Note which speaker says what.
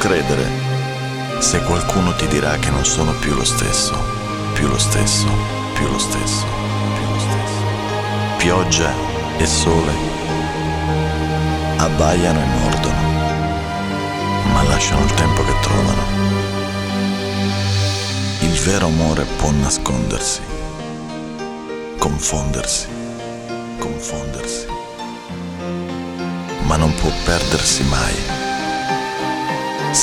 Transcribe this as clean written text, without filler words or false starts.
Speaker 1: credere se qualcuno ti dirà che non sono più lo stesso, più lo stesso, più lo stesso, più lo stesso. Pioggia e sole abbaiano e mordono, ma lasciano il tempo che trovano. Il vero amore può nascondersi, confondersi, confondersi, ma non può perdersi mai.